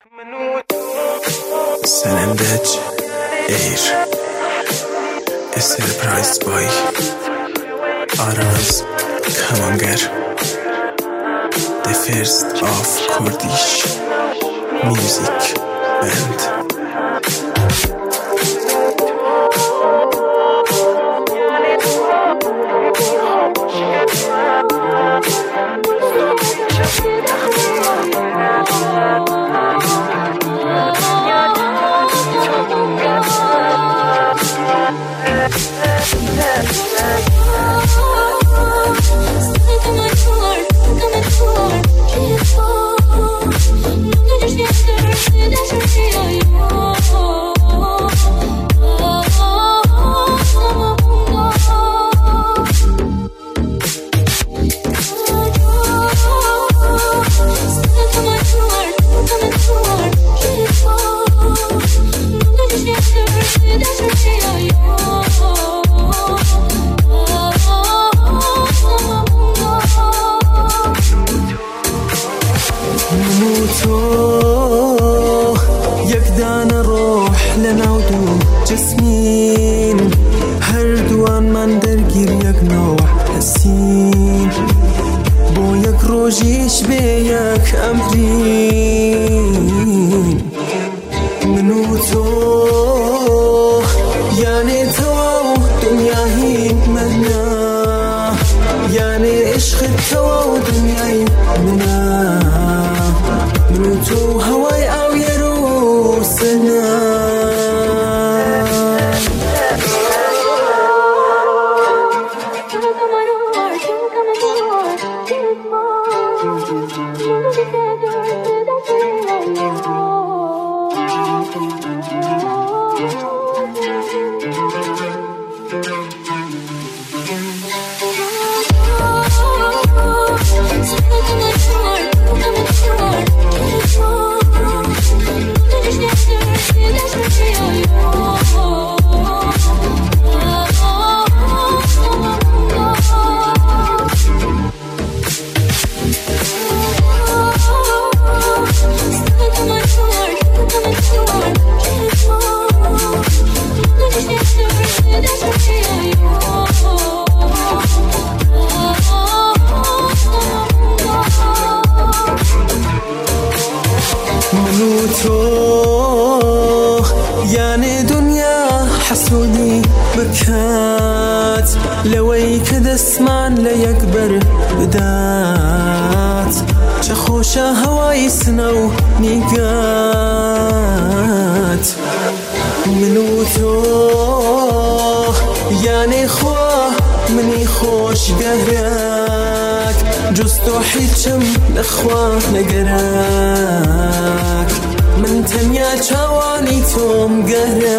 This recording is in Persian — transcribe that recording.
Senendej Air is surprised by Aras Kamanger, the first of Kurdish music band. يقدان روح لنعودو جسمين هردوان من درگیر یک نوع حسین بو یک روژیش به یک امرین منو تو یعنی تو دنیایی منا یعنی عشق تو دنیایی منا منو تو هوای او یرو سنا منو تو یعنی دنیا حسودی بکات لوی که دستمان لیک بر بدات چه خوش هوای سنو نیگات منو تو یعنی خواه منی خوش گهرک جستو حیچم نخواه نگرک من تنیا چوانی توم گهرک